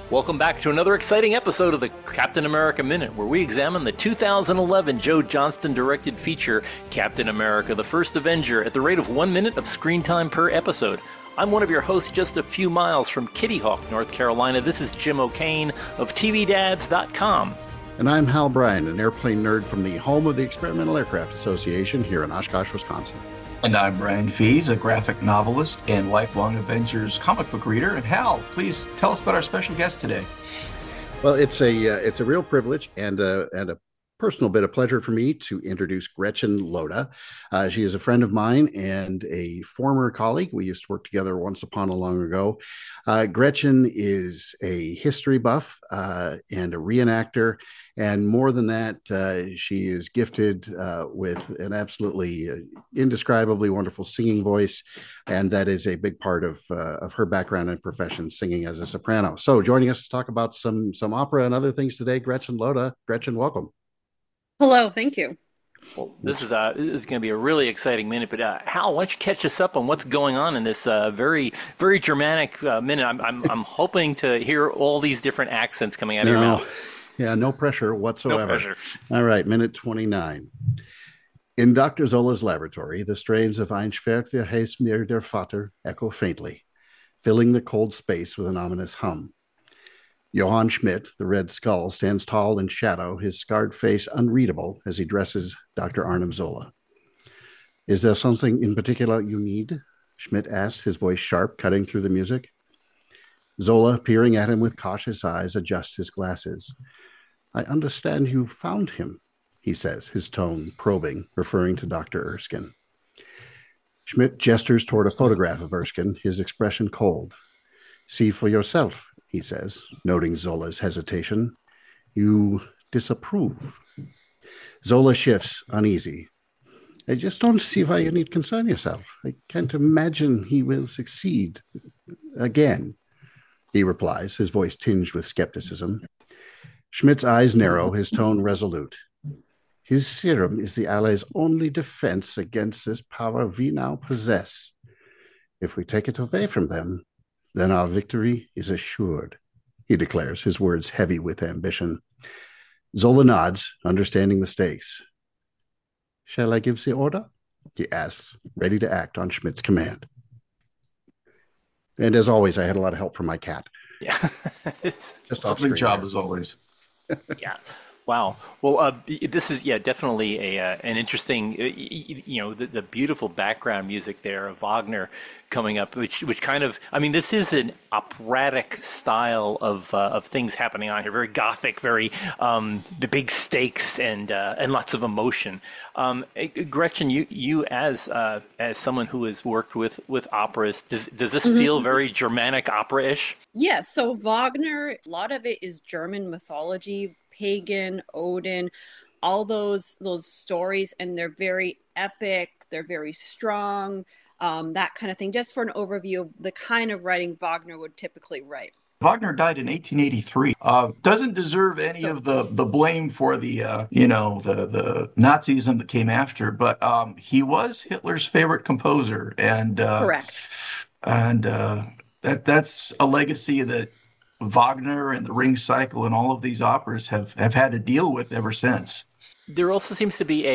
Welcome back to another exciting episode of the Captain America Minute, where we examine the 2011 Joe Johnston-directed feature, Captain America: The First Avenger, at the rate of 1 minute of screen time per episode. I'm one of your hosts just a few miles from Kitty Hawk, North Carolina. This is Jim O'Kane of TVDads.com. And I'm Hal Bryan, an airplane nerd from the home of the Experimental Aircraft Association here in Oshkosh, Wisconsin. And I'm Brian Fees, a graphic novelist and lifelong Avengers comic book reader. And Hal, please tell us about our special guest today. Well, it's a real privilege and a personal bit of pleasure for me to introduce Gretchen Loda. She is a friend of mine and a former colleague. We used to work together once upon a long ago. Gretchen is a history buff and a reenactor. And more than that, she is gifted with an absolutely indescribably wonderful singing voice. And that is a big part of her background and profession, singing as a soprano. So joining us to talk about some opera and other things today, Gretchen Loda. Gretchen, welcome. Hello, thank you. Well, this is going to be a really exciting minute, but Hal, why don't you catch us up on what's going on in this very, very Germanic minute? I'm hoping to hear all these different accents coming out of your mouth. Yeah, no pressure whatsoever. No pressure. All right, minute 29. In Dr. Zola's laboratory, the strains of Ein Schwert wie heiß mir der Vater echo faintly, filling the cold space with an ominous hum. Johann Schmidt, the Red Skull, stands tall in shadow, his scarred face unreadable as he dresses Dr. Arnim Zola. Is there something in particular you need? Schmidt asks, his voice sharp, cutting through the music. Zola, peering at him with cautious eyes, adjusts his glasses. I understand you found him, he says, his tone probing, referring to Dr. Erskine. Schmidt gestures toward a photograph of Erskine, his expression cold. See for yourself, he says, noting Zola's hesitation. You disapprove. Zola shifts, uneasy. I just don't see why you need concern yourself. I can't imagine he will succeed again, he replies, his voice tinged with skepticism. Schmidt's eyes narrow, his tone resolute. His serum is the Allies' only defense against this power we now possess. If we take it away from them, then our victory is assured, he declares, his words heavy with ambition. Zola nods, understanding the stakes. Shall I give the order? He asks, ready to act on Schmidt's command. And as always, I had a lot of help from my cat. Yeah. Just lovely job as always. Yeah. Wow. Well, this is definitely an interesting, the beautiful background music there of Wagner coming up, which kind of, I mean, this is an operatic style of things happening on here, very Gothic, very the big stakes and lots of emotion. Gretchen, you as someone who has worked with operas, does this feel very Germanic opera-ish? Yeah, so Wagner, a lot of it is German mythology, pagan, Odin, all those stories, and they're very epic, they're very strong, that kind of thing, just for an overview of the kind of writing Wagner would typically write. Wagner died in 1883. Doesn't deserve any of the blame for the the Nazism that came after, but he was Hitler's favorite composer, and correct. And that's a legacy that Wagner and the Ring Cycle and all of these operas have had to deal with ever since. There also seems to be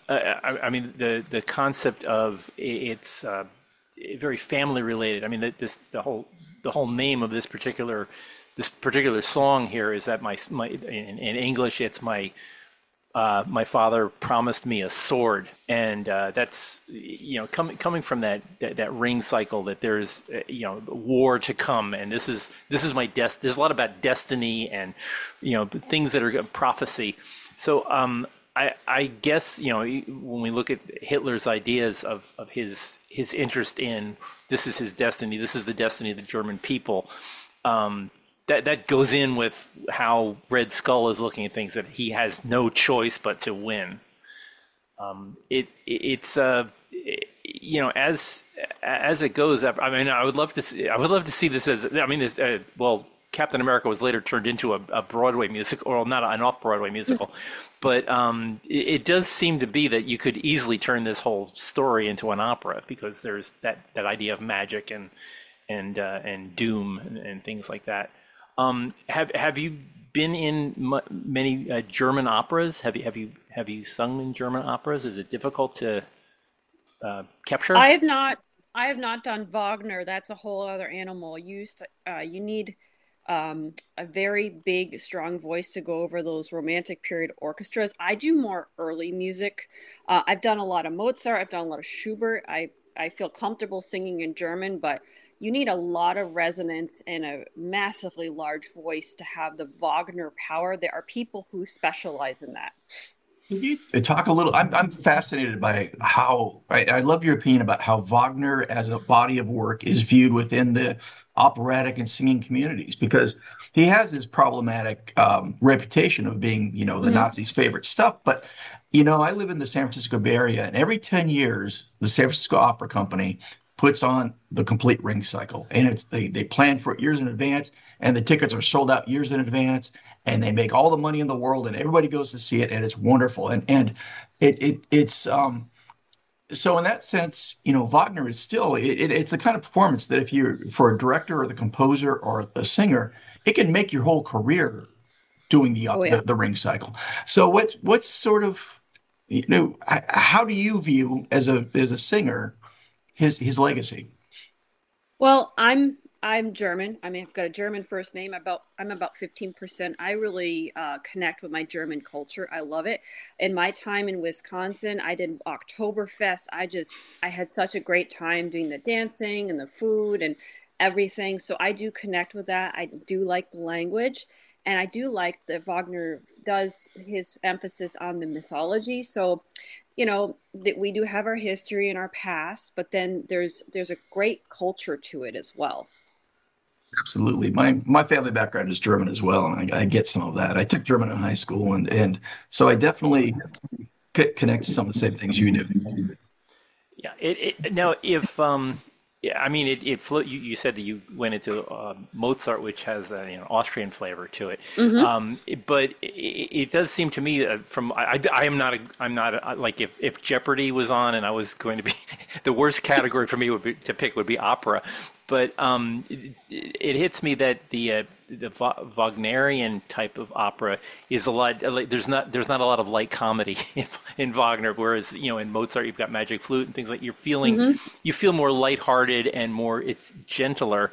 the concept of it's very family related. I mean, the whole name of this particular song here is that my in English it's my father promised me a sword, and that's coming from that Ring Cycle, that there's war to come, and this is my there's a lot about destiny and things that are prophecy. So I guess when we look at Hitler's ideas of his interest in this is his destiny, this is the destiny of the German people, that goes in with how Red Skull is looking at things, that he has no choice but to win. It's as it goes. I mean, I would love to see this as. I mean, Captain America was later turned into a Broadway musical, or not an off-Broadway musical, but it does seem to be that you could easily turn this whole story into an opera, because there's that idea of magic and doom and things like that. Have you been in many German operas? Have you sung in German operas? Is it difficult to capture? I have not. I have not done Wagner. That's a whole other animal. You need a very big, strong voice to go over those romantic period orchestras. I do more early music. I've done a lot of Mozart. I've done a lot of Schubert. I feel comfortable singing in German, but you need a lot of resonance and a massively large voice to have the Wagner power. There are people who specialize in that. Can you talk a little? I'm fascinated by how I love your opinion about how Wagner as a body of work is viewed within the operatic and singing communities because he has this problematic reputation of being, the Mhm. Nazis' favorite stuff. But, I live in the San Francisco Bay Area, and every 10 years, the San Francisco Opera Company puts on the complete ring cycle, and they plan for it years in advance, and the tickets are sold out years in advance and they make all the money in the world and everybody goes to see it and it's wonderful and it's so in that sense Wagner is still it's the kind of performance that if you're for a director or the composer or the singer it can make your whole career doing the Oh, yeah. the, the ring cycle. So what's sort of how do you view as a singer his legacy? Well, I'm German. I mean, I've got a German first name. I'm about 15%. I really connect with my German culture. I love it. In my time in Wisconsin, I did Oktoberfest. I had such a great time doing the dancing and the food and everything. So I do connect with that. I do like the language. And I do like that Wagner does his emphasis on the mythology. So that we do have our history and our past, but then there's a great culture to it as well. Absolutely. My family background is German as well, and I get some of that. I took German in high school, and so I definitely connect to some of the same things you do. Yeah. Now, if yeah, I mean, you said that you went into Mozart, which has a Austrian flavor to it, Hmm. but it does seem to me from I am not like if Jeopardy was on and I was going to be the worst category for me to pick would be opera, but it hits me that the Wagnerian type of opera is a lot like there's not a lot of light comedy in Wagner, whereas in Mozart you've got magic flute and things like Hmm. you feel more lighthearted and more it's gentler.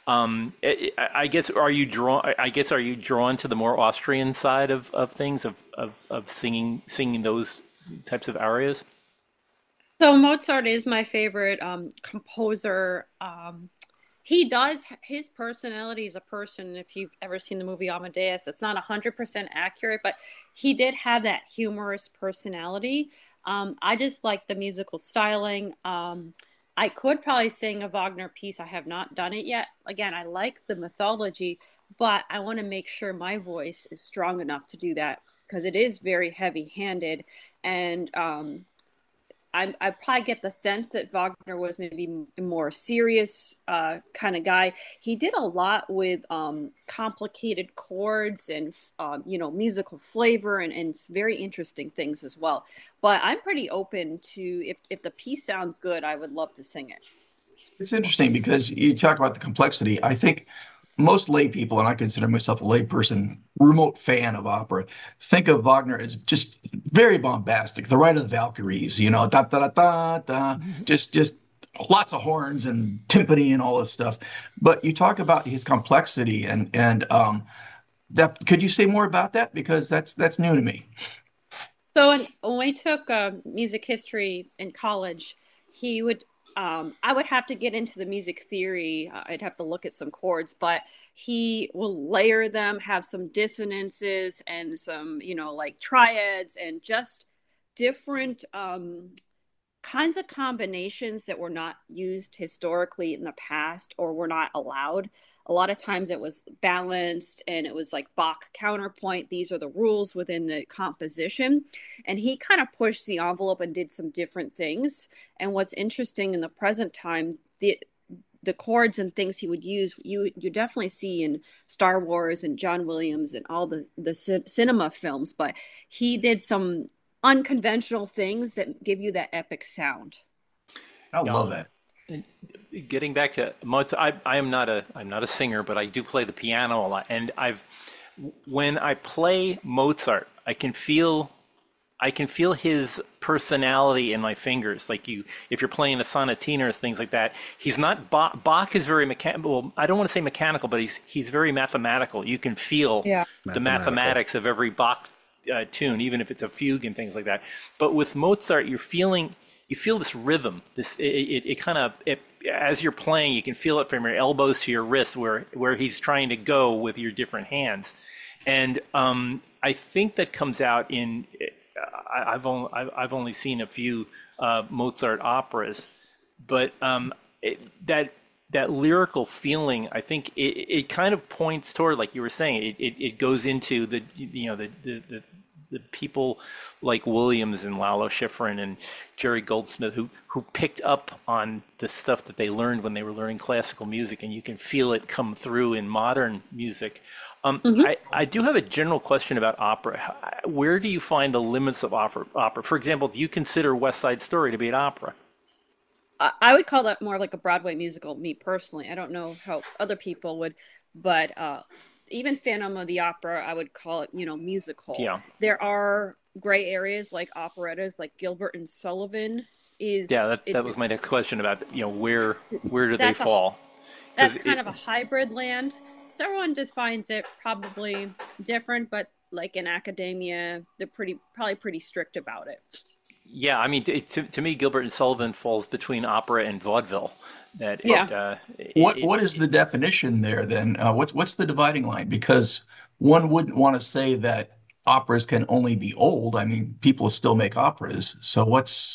I guess are you drawn to the more Austrian side of things of singing those types of arias? So Mozart is my favorite composer. He does his personality as a person. If you've ever seen the movie Amadeus, it's not 100% accurate, but he did have that humorous personality. I just like the musical styling. I could probably sing a Wagner piece. I have not done it yet. Again, I like the mythology, but I want to make sure my voice is strong enough to do that because it is very heavy-handed, and I probably get the sense that Wagner was maybe a more serious kind of guy. He did a lot with complicated chords and musical flavor and very interesting things as well. But I'm pretty open to if the piece sounds good, I would love to sing it. It's interesting because you talk about the complexity. I think most lay people, and I consider myself a lay person, remote fan of opera, think of Wagner as just very bombastic, the Ride of the Valkyries, da da da da da, just lots of horns and timpani and all this stuff. But you talk about his complexity and that could you say more about that? Because that's new to me. So when we took music history in college, he would I would have to get into the music theory. I'd have to look at some chords, but he will layer them, have some dissonances and some, like triads and just different kinds of combinations that were not used historically in the past or were not allowed. A lot of times it was balanced and it was like Bach counterpoint. These are the rules within the composition. And he kind of pushed the envelope and did some different things. And what's interesting in the present time, the chords and things he would use, you definitely see in Star Wars and John Williams and all the cinema films, but he did some unconventional things that give you that epic sound. I Yeah, love that. Getting back to Mozart, I'm not a singer, but I do play the piano a lot, and when I play Mozart, I can feel his personality in my fingers. Like if you're playing a sonatina or things like that, he's not Bach. Bach is very mechanical. Well, I don't want to say mechanical, but he's very mathematical. You can feel Yeah. the Mathematical. mathematics of every Bach tune, even if it's a fugue and things like that. But with Mozart, you feel this rhythm. It kind of as you're playing, you can feel it from your elbows to your wrists, where he's trying to go with your different hands, and I think that comes out in. I've only seen a few Mozart operas, but that lyrical feeling, I think it kind of points toward, like you were saying, it goes into the people like Williams and Lalo Schifrin and Jerry Goldsmith who picked up on the stuff that they learned when they were learning classical music, and you can feel it come through in modern music. I do have a general question about opera. Where do you find the limits of opera? For example, do you consider West Side Story to be an opera? I would call that more like a Broadway musical, me personally. I don't know how other people would, but even Phantom of the Opera, I would call it, musical. Yeah, There are gray areas like operettas, like Gilbert and Sullivan yeah. is That it's was my next question about where do they that's a fall? Because that's kind of a hybrid land. So everyone just finds it probably different, but like in academia, they're probably pretty strict about it. yeah, I mean, to me, Gilbert and Sullivan falls between opera and vaudeville. That Well, what is it the definition there then? What's the dividing line? Because one wouldn't want to say that operas can only be old. I mean, people still make operas. So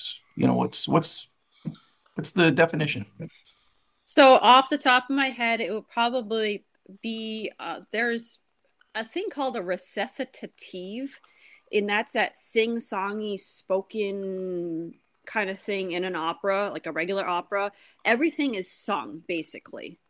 what's the definition? So off the top of my head, it would probably be there's a thing called a recitative, and that's that sing-songy spoken kind of thing in an opera, like a regular opera. Everything is sung basically.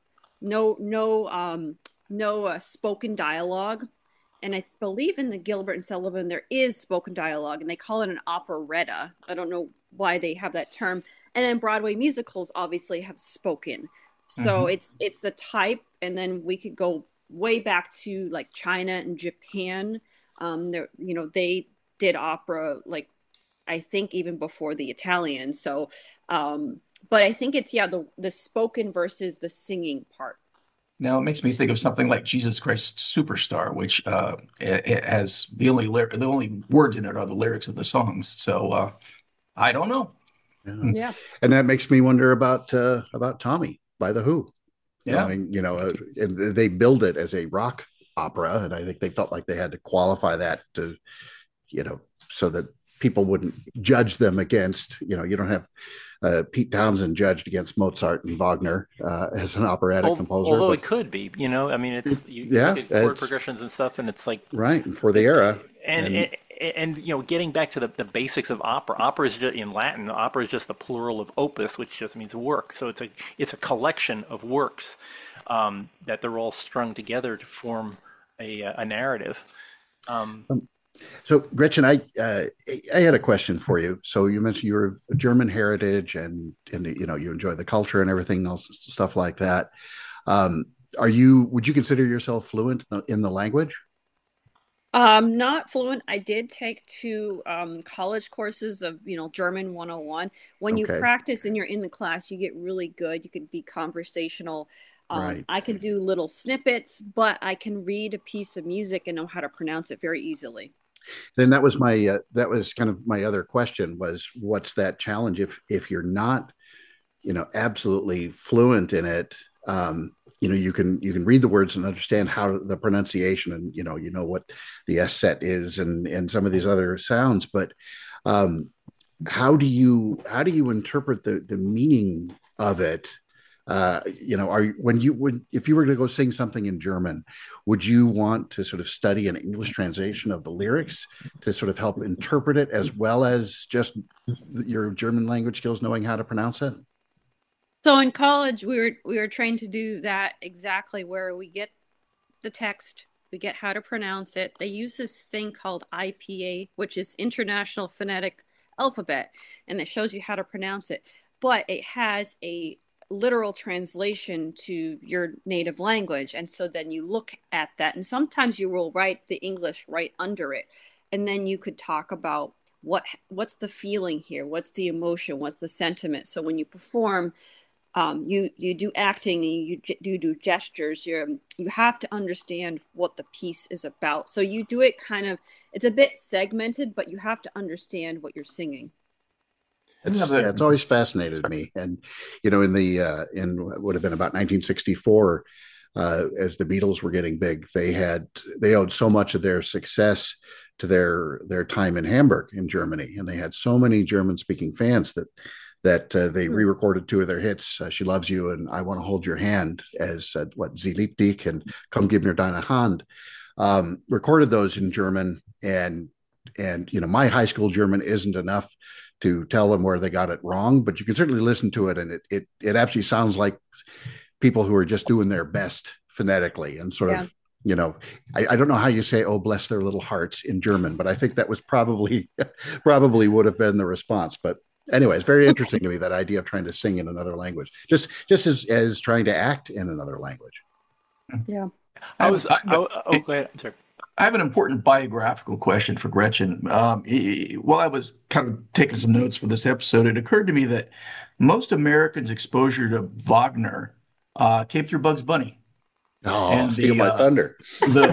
No spoken dialogue. And I believe in the Gilbert and Sullivan there is spoken dialogue, and they call it an operetta. I don't know why they have that term. And then Broadway musicals obviously have spoken. So Hmm. it's the type, and then we could go way back to like China and Japan. They did opera like I think even before the Italians. So, but I think it's the spoken versus the singing part. Now it makes me think of something like Jesus Christ Superstar, which it has the only words in it are the lyrics of the songs. So I don't know. Yeah. Hmm. Yeah. And that makes me wonder about Tommy by the Who. Yeah. And they billed it as a rock opera, and I think they felt like they had to qualify that to, so that people wouldn't judge them against, you don't have Pete Townsend judged against Mozart and Wagner as an operatic composer, although but it could be, I mean, it's you yeah, look at chord it's progressions and stuff, and it's like right for the era. and And getting back to the basics of opera is just, in Latin, opera is just the plural of opus, which just means work. So it's a collection of works that they're all strung together to form a narrative. Um, so, Gretchen, I had a question for you. So you mentioned you were of German heritage, and you enjoy the culture and everything else, stuff like that. Um, would you consider yourself fluent in the language? Not fluent. I did take two college courses of, German 101. When you Okay, practice and you're in the class, you get really good. You can be conversational. right. I can do little snippets, but I can read a piece of music and know how to pronounce it very easily. Then that was kind of my other question was what's that challenge if you're not absolutely fluent in it. You can read the words and understand how the pronunciation, and what the S set is, and some of these other sounds, but um, how do you interpret the meaning of it? Are when you would if you were to go sing something in German, would you want to sort of study an English translation of the lyrics to sort of help interpret it as well as just your German language skills, knowing how to pronounce it? So in college, we were trained to do that exactly, where we get the text, we get how to pronounce it. They use this thing called IPA, which is International Phonetic Alphabet, and it shows you how to pronounce it. But it has a literal translation to your native language. And so then you look at that, and sometimes you will write the English right under it. And then you could talk about what's the feeling here? What's the emotion? What's the sentiment? So when you perform, you do acting, and you do gestures. You have to understand what the piece is about. So you do it kind of, it's a bit segmented, but you have to understand what you're singing. It's always fascinated me. And, in what would have been about 1964, as the Beatles were getting big, they owed so much of their success to their time in Hamburg in Germany. And they had so many German speaking fans that they re-recorded two of their hits, "She Loves You" and "I Want to Hold Your Hand," as "Sie liebt dich" and "Komm, gib mir deine Hand." Recorded those in German, and my high school German isn't enough to tell them where they got it wrong, but you can certainly listen to it, and it actually sounds like people who are just doing their best phonetically and sort of. I don't know how you say "oh bless their little hearts" in German, but I think that was probably would have been the response. But anyway, it's very interesting to me, that idea of trying to sing in another language, just as trying to act in another language. Yeah. Go ahead. I'm sorry. I have an important biographical question for Gretchen. While I was kind of taking some notes for this episode, it occurred to me that most Americans' exposure to Wagner came through Bugs Bunny. Oh, And steal my thunder. the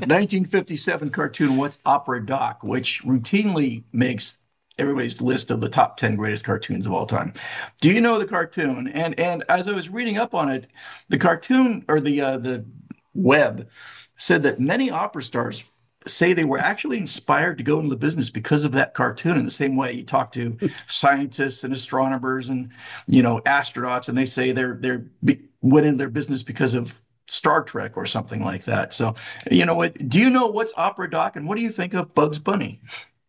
1957 cartoon What's Opera Doc, which routinely makes everybody's list of the top 10 greatest cartoons of all time. Do you know the cartoon? And as I was reading up on it, the cartoon, or the web, said that many opera stars say they were actually inspired to go into the business because of that cartoon. In the same way you talk to scientists and astronomers and astronauts, and they say went into their business because of Star Trek or something like that. So, do you know What's Opera Doc, and what do you think of Bugs Bunny?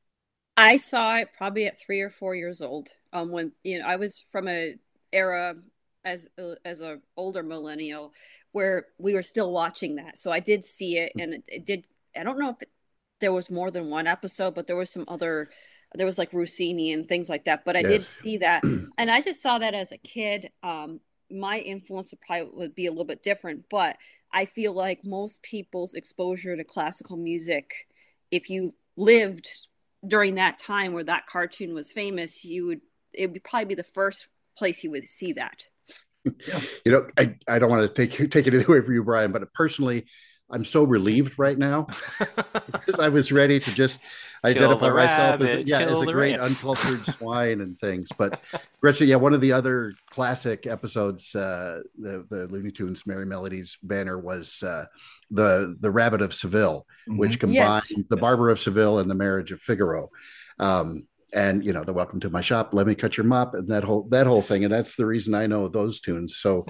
I saw it probably at 3 or 4 years old. When I was from a era as a older millennial where we were still watching that. So I did see it, and it did. I don't know if there was more than one episode, but there was some other. There was like Rossini and things like that. But I did Yes. see that, and I just saw that as a kid. My influence would be a little bit different, but I feel like most people's exposure to classical music, if you lived during that time where that cartoon was famous, it would probably be the first place you would see that. Yeah. I don't want to take it away from you, Brian, but personally, I'm so relieved right now because I was ready to just identify myself as a great uncultured swine and things. But Gretchen, one of the other classic episodes, the Looney Tunes Merry Melodies banner was the Rabbit of Seville, which combined the Barber of Seville and the Marriage of Figaro. And the "Welcome to My Shop," "Let Me Cut Your Mop," and that whole thing. And that's the reason I know those tunes. So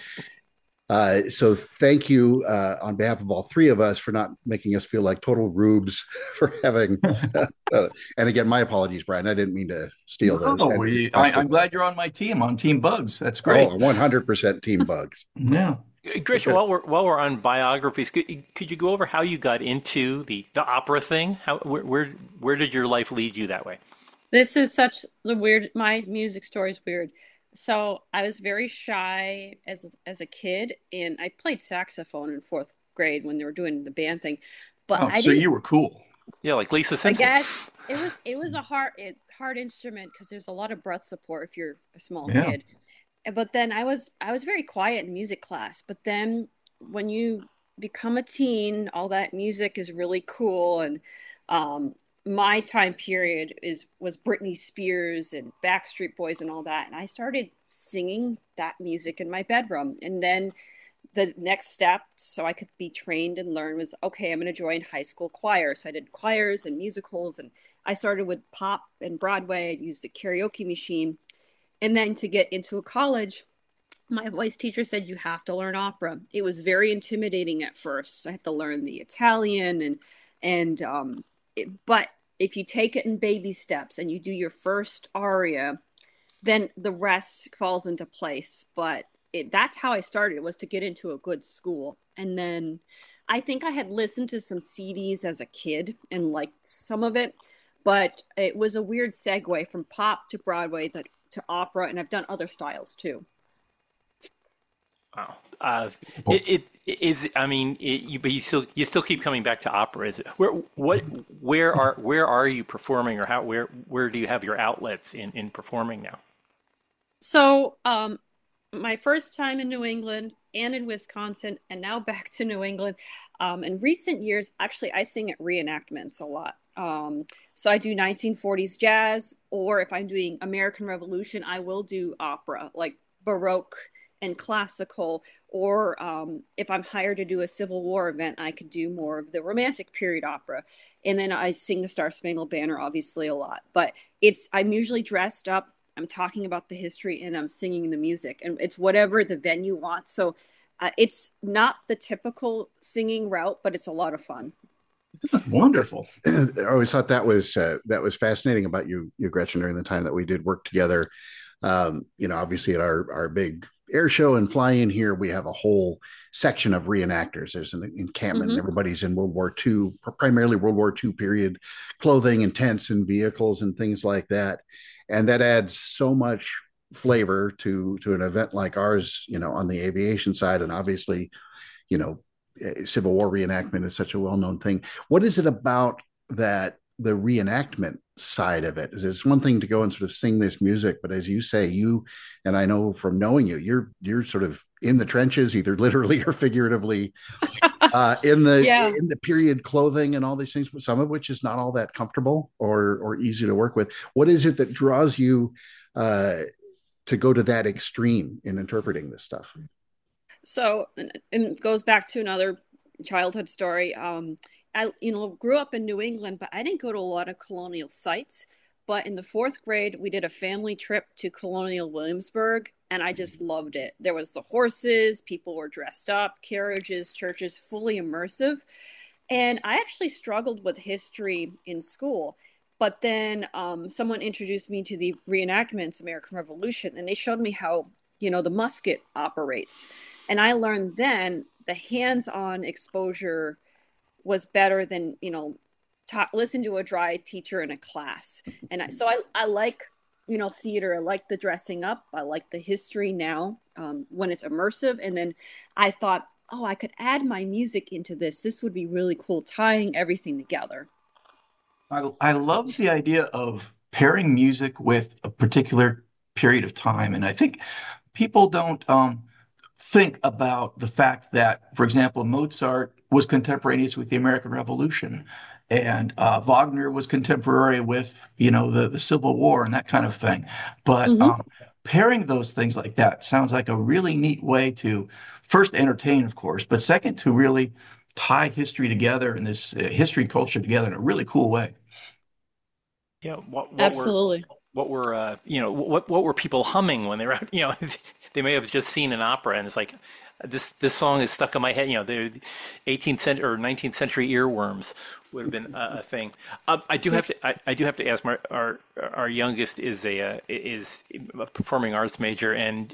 thank you on behalf of all three of us for not making us feel like total rubes for having. And again, my apologies, Brian. I didn't mean to steal I'm glad you're on my team, on Team Bugs. That's great. 100% Team Bugs. Yeah. Gretchen, while we're on biographies, could you go over how you got into the opera thing? Where did your life lead you that way? This is such the weird. My music story is weird. So I was very shy as a kid, and I played saxophone in fourth grade when they were doing the band thing. But so you were cool. Yeah, like Lisa Simpson. I guess it was a hard instrument because there's a lot of breath support if you're a small kid. But then I was very quiet in music class. But then when you become a teen, all that music is really cool, and my time period was Britney Spears and Backstreet Boys and all that. And I started singing that music in my bedroom. And then the next step, so I could be trained and learn, was, okay, I'm going to join high school choir. So I did choirs and musicals, and I started with pop and Broadway. I used the karaoke machine. And then to get into a college, my voice teacher said, you have to learn opera. It was very intimidating at first. I had to learn the Italian but if you take it in baby steps and you do your first aria, then the rest falls into place. But that's how I started, was to get into a good school. And then I think I had listened to some CDs as a kid and liked some of it, but it was a weird segue from pop to Broadway to opera, and I've done other styles too. Wow. It is. I mean, but you still keep coming back to opera. Is it, where are you performing, or where do you have your outlets in performing now? So, my first time in New England and in Wisconsin, and now back to New England. In recent years, actually, I sing at reenactments a lot. So I do 1940s jazz, or if I'm doing American Revolution, I will do opera, like Baroque and classical. Or if I'm hired to do a Civil War event, I could do more of the Romantic period opera. And then I sing the Star Spangled Banner, obviously, a lot. But I'm usually dressed up. I'm talking about the history and I'm singing the music, and it's whatever the venue wants. So it's not the typical singing route, but it's a lot of fun. Wonderful. I always thought that was fascinating about you, Gretchen, during the time that we did work together. Obviously at our big air show and fly in here, we have a whole section of reenactors. There's an encampment, and Mm-hmm. everybody's in World War II, primarily World War II period clothing and tents and vehicles and things like that. And that adds so much flavor to an event like ours, on the aviation side. And obviously, you know, Civil War reenactment is such a well-known thing. What is it about that the reenactment side of it? It's one thing to go and sort of sing this music, but as you say, and I know from knowing you're sort of in the trenches, either literally or figuratively, in Yeah. the period clothing and all these things, some of which is not all that comfortable or easy to work with. What is it that draws you to go to that extreme in interpreting this stuff? So and it goes back to another childhood story. I grew up in New England, but I didn't go to a lot of colonial sites. But in the fourth grade, we did a family trip to Colonial Williamsburg, and I just loved it. There was the horses, people were dressed up, carriages, churches, fully immersive. And I actually struggled with history in school. But then someone introduced me to the reenactments, American Revolution, and they showed me how, the musket operates. And I learned then the hands-on exposure was better than, listen to a dry teacher in a class. And I like, theater. I like the dressing up. I like the history now when it's immersive. And then I thought, oh, I could add my music into this. This would be really cool, tying everything together. I love the idea of pairing music with a particular period of time. And I think people don't think about the fact that, for example, Mozart was contemporaneous with the American Revolution, and Wagner was contemporary with, the Civil War and that kind of thing. But Mm-hmm. pairing those things like that sounds like a really neat way to first entertain, of course, but second to really tie history together and this history culture together in a really cool way. Yeah, Absolutely. what were people humming when they were out? They may have just seen an opera, and it's like this song is stuck in my head. The 18th century or 19th century earworms would have been a thing. I do have to ask. Our youngest is a performing arts major, and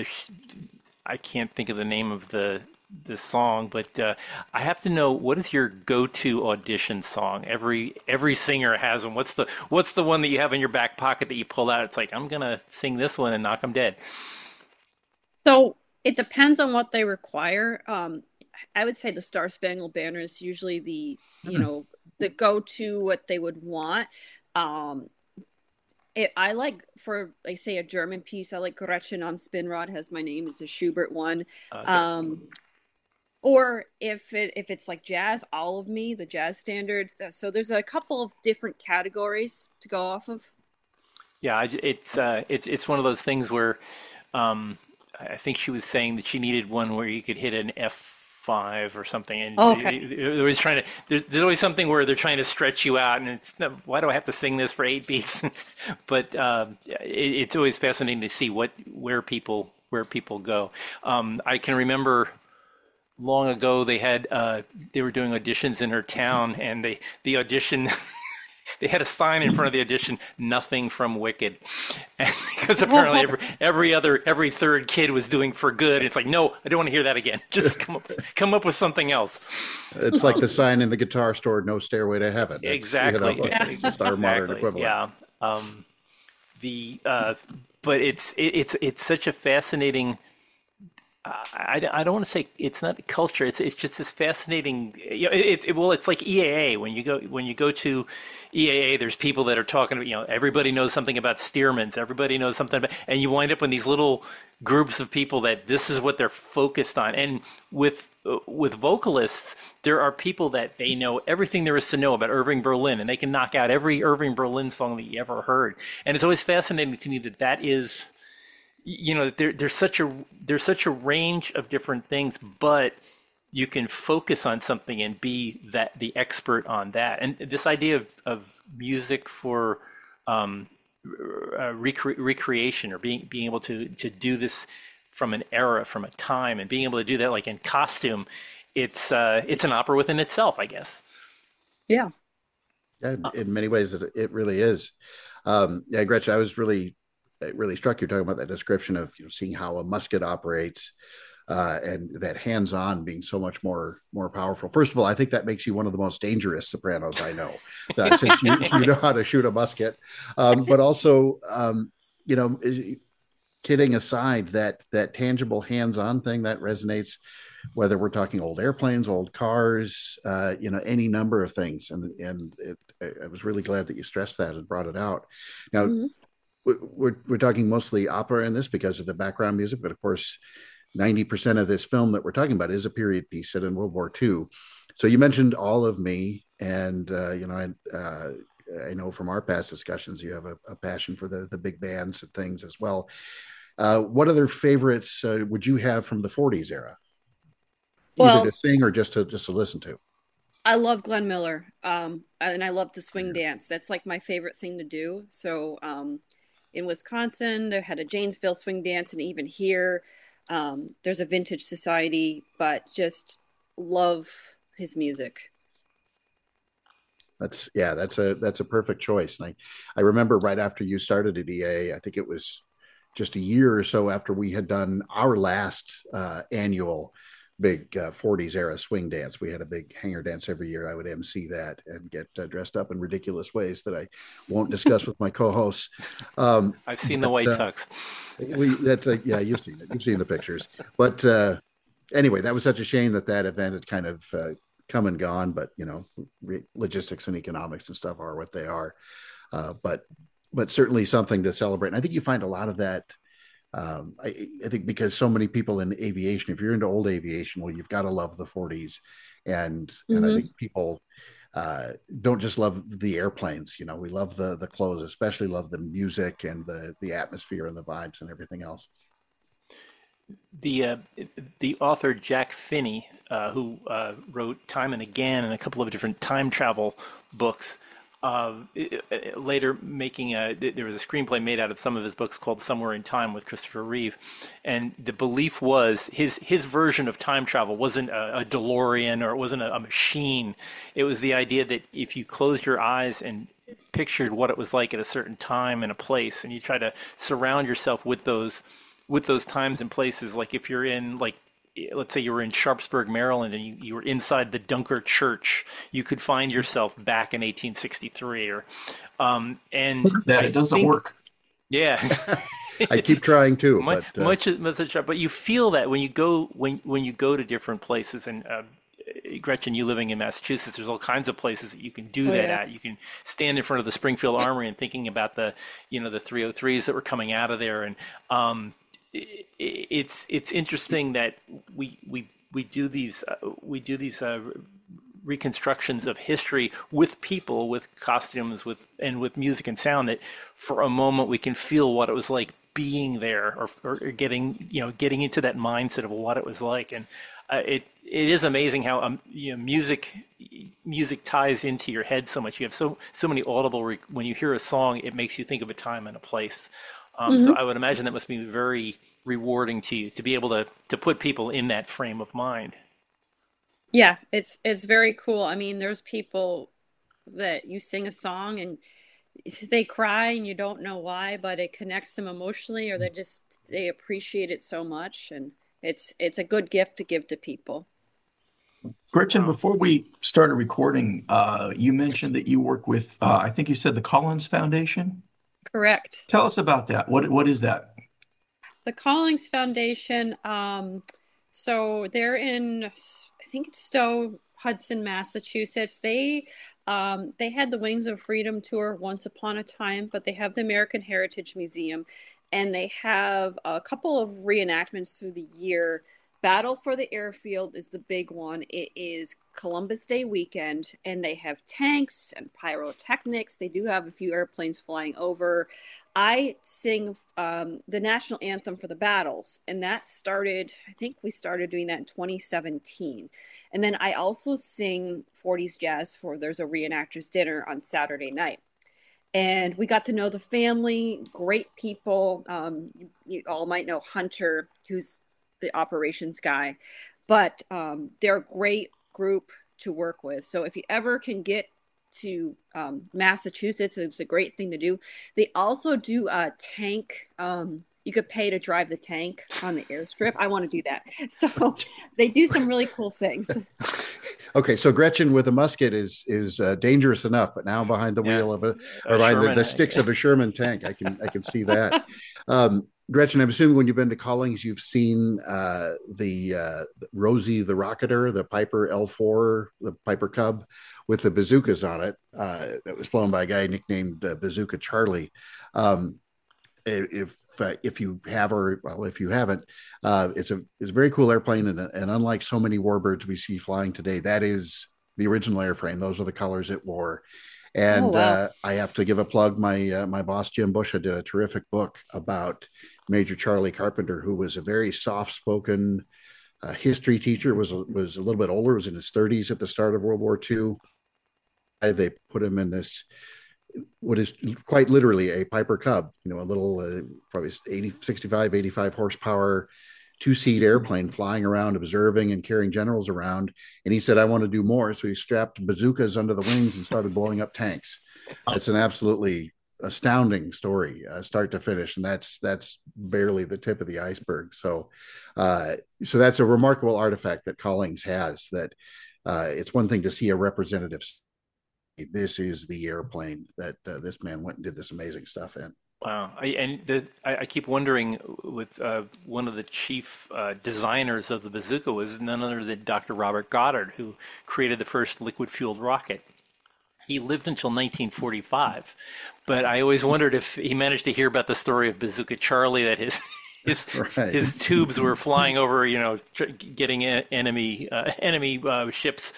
I can't think of the name of the song, but I have to know, what is your go-to audition song? Every singer has them. What's the one that you have in your back pocket that you pull out? It's like, I'm gonna sing this one and knock them dead. So it depends on what they require. I would say the Star Spangled Banner is usually the go-to what they would want. Um, I like, for like say a German piece, I like Gretchen on Spinrad has my name. It's a Schubert one. Okay. Or if it's like jazz, All of Me, the jazz standards. So there's a couple of different categories to go off of. Yeah, it's one of those things where I think she was saying that she needed one where you could hit an F5 or something, and Oh, okay. they're always trying to. There's always something where they're trying to stretch you out, and it's, no, why do I have to sing this for 8 beats? But it's always fascinating to see where people go. I can remember long ago they were doing auditions in her town, and the audition. They had a sign in front of the audition, "Nothing from Wicked," and because apparently every third kid was doing For Good. It's like, no, I don't want to hear that again. Just come up with something else. It's like the sign in the guitar store, "No Stairway to Heaven." Exactly. It's just our modern Exactly. equivalent. Yeah. The but it's such a fascinating. I don't want to say it's not culture. It's just this fascinating. Well, it's like EAA. When you go to EAA, there's people that are talking about, everybody knows something about Stearman's. Everybody knows something about, and you wind up in these little groups of people that this is what they're focused on. And with vocalists, there are people that they know everything there is to know about Irving Berlin, and they can knock out every Irving Berlin song that you ever heard. And it's always fascinating to me that is, there's such a range of different things, but you can focus on something and be the expert on that. And this idea of music for recreation, or being able to do this from an era, from a time, and being able to do that like in costume, it's an opera within itself, I guess. Yeah. Yeah, in many ways, it really is. Yeah, Gretchen, I was really it really struck you talking about that description of seeing how a musket operates, and that hands-on being so much more powerful. First of all, I think that makes you one of the most dangerous sopranos I know, since you know how to shoot a musket. But also, kidding aside, that tangible hands-on thing that resonates, whether we're talking old airplanes, old cars, any number of things. And I was really glad that you stressed that and brought it out. Now, Mhm. we're talking mostly opera in this because of the background music, but of course, 90% of this film that we're talking about is a period piece set in World War II. So you mentioned All of Me, and I know from our past discussions you have a passion for the big bands and things as well. What other favorites would you have from the 40s era, either Well, to sing or just to listen to? I love Glenn Miller, and I love to swing dance. That's like my favorite thing to do. So, in Wisconsin, they had a Janesville swing dance, and even here, there's a vintage society. But just love his music. That's a perfect choice. And I remember right after you started at EA, I think it was just a year or so after we had done our last annual big 40s era swing dance. We had a big hanger dance every year. I would MC that and get dressed up in ridiculous ways that I won't discuss with my co-hosts. I've seen the white tux. Yeah, you've seen it. You've seen the pictures. But anyway, that was such a shame that event had kind of come and gone. But logistics and economics and stuff are what they are. But certainly something to celebrate. And I think you find a lot of that. I think because so many people in aviation, if you're into old aviation, well, you've got to love the 40s, and I Hmm. think people don't just love the airplanes. We love the clothes, especially love the music and the atmosphere and the vibes and everything else. The the author Jack Finney, who wrote Time and Again and a couple of different time travel books, later there was a screenplay made out of some of his books called Somewhere in Time with Christopher Reeve, and the belief was his version of time travel wasn't a DeLorean, or it wasn't a machine. It was the idea that if you closed your eyes and pictured what it was like at a certain time and a place, and you try to surround yourself with those times and places. Like if you're in, like, let's say you were in Sharpsburg, Maryland, and you were inside the Dunker Church, you could find yourself back in 1863. Or and That I it doesn't think, work. yeah. I keep trying to, But you feel that when you go to different places. And Gretchen, you living in Massachusetts, there's all kinds of places that you can do Oh that yeah. at. You can stand in front of the Springfield Armory and thinking about the 303s that were coming out of there. And it's interesting that we do these reconstructions of history with people, with costumes, with music and sound, that for a moment we can feel what it was like being there, or getting into that mindset of what it was like. And it is amazing how music ties into your head so much. You have so many when you hear a song, it makes you think of a time and a place. So Hmm. I would imagine that must be very rewarding to you to be able to put people in that frame of mind. Yeah, it's very cool. I mean, there's people that you sing a song and they cry and you don't know why, but it connects them emotionally, or they appreciate it so much, and it's a good gift to give to people. Gretchen, Wow. before we started recording, you mentioned that you work with, I think you said the Collins Foundation. Correct. Tell us about that. What is that? The Collings Foundation, so they're in, I think it's Stowe, Hudson, Massachusetts. They had the Wings of Freedom tour once upon a time, but they have the American Heritage Museum, and they have a couple of reenactments through the year. Battle for the Airfield is the big one. It is Columbus Day weekend, and they have tanks and pyrotechnics. They do have a few airplanes flying over. I sing the national anthem for the battles, and that started, I think we started doing that in 2017. And then I also sing 40s jazz for There's a Reenactors Dinner on Saturday night. And we got to know the family, great people. You all might know Hunter, who's the operations guy, but they're a great group to work with. So if you ever can get to Massachusetts, it's a great thing to do. They also do a tank. You could pay to drive the tank on the airstrip. I want to do that. So they do some really cool things. Okay, so Gretchen with a musket is dangerous enough, but now behind the wheel of or behind the sticks of a Sherman tank, I can see that. Gretchen, I'm assuming when you've been to Collings, you've seen the Rosie the Rocketer, the Piper L4, the Piper Cub with the bazookas on it. That was flown by a guy nicknamed Bazooka Charlie. If you have, or well, if you haven't, it's a very cool airplane, and unlike so many warbirds we see flying today, that is the original airframe. Those are the colors it wore. And I have to give a plug. My boss Jim Busha did a terrific book about Major Charlie Carpenter, who was a very soft-spoken history teacher. Was a little bit older. Was in his 30s at the start of World War II. They put him in this, what is quite literally a Piper Cub. A little probably 65, 85 horsepower, 2-seat airplane flying around, observing and carrying generals around. And he said, I want to do more. So he strapped bazookas under the wings and started blowing up tanks. It's an absolutely astounding story, start to finish. And that's barely the tip of the iceberg. So that's a remarkable artifact that Collings has, that it's one thing to see a representative. This is the airplane that this man went and did this amazing stuff in. Wow. I keep wondering, with one of the chief designers of the bazooka was none other than Dr. Robert Goddard, who created the first liquid-fueled rocket. He lived until 1945, but I always wondered if he managed to hear about the story of Bazooka Charlie, that his tubes were flying over, getting enemy ships.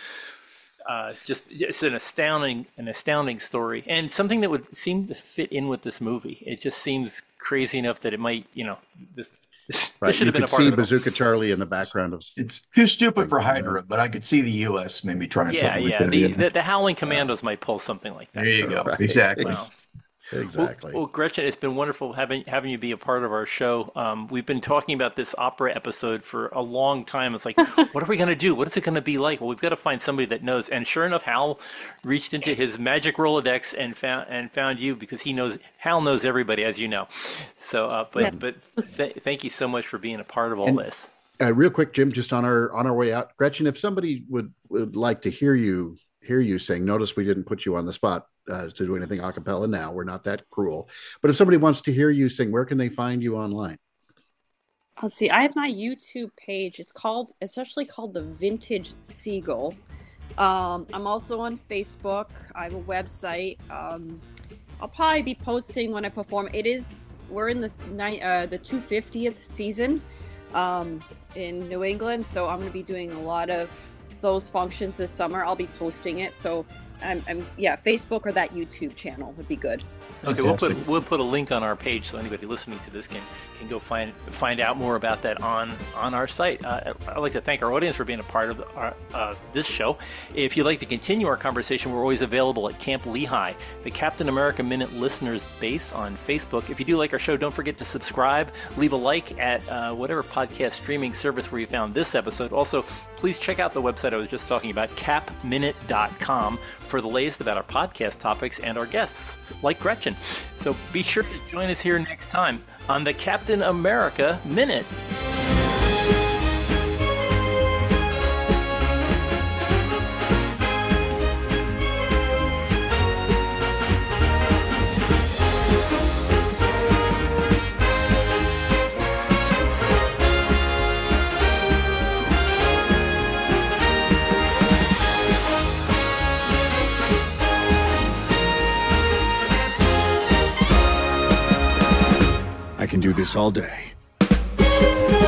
It's an astounding story, and something that would seem to fit in with this movie. It just seems crazy enough that it might, this should have been a part of it. Bazooka Charlie in the background of. It's too stupid for Hydra, but I could see the U.S. maybe trying something like that. The Howling Commandos might pull something like that. There you go. Right. Exactly. Wow. Exactly. Well, Gretchen, it's been wonderful having you be a part of our show. We've been talking about this opera episode for a long time. It's like, what are we going to do? What is it going to be like? Well, we've got to find somebody that knows. And sure enough, Hal reached into his magic Rolodex and found you, because Hal knows everybody, as you know. So, thank you so much for being a part of all this. Real quick, Jim, just on our way out, Gretchen, if somebody would like to hear you sing, notice we didn't put you on the spot to do anything a cappella now. We're not that cruel. But if somebody wants to hear you sing, where can they find you online? Let's see. I have my YouTube page. It's actually called The Vintage Seagull. I'm also on Facebook. I have a website. I'll probably be posting when I perform. We're in the 250th season in New England, so I'm going to be doing a lot of those functions this summer. I'll be posting it. So Facebook or that YouTube channel would be good. Okay, we'll put a link on our page so anybody listening to this can go find out more about that on our site. I'd like to thank our audience for being a part of this show. If you'd like to continue our conversation, we're always available at Camp Lehigh, the Captain America Minute Listeners Base on Facebook. If you do like our show, don't forget to subscribe, leave a like at whatever podcast streaming service where you found this episode. Also, please check out the website I was just talking about, capminute.com, for the latest about our podcast topics and our guests, like Gretchen. So be sure to join us here next time on the Captain America Minute. can do this all day.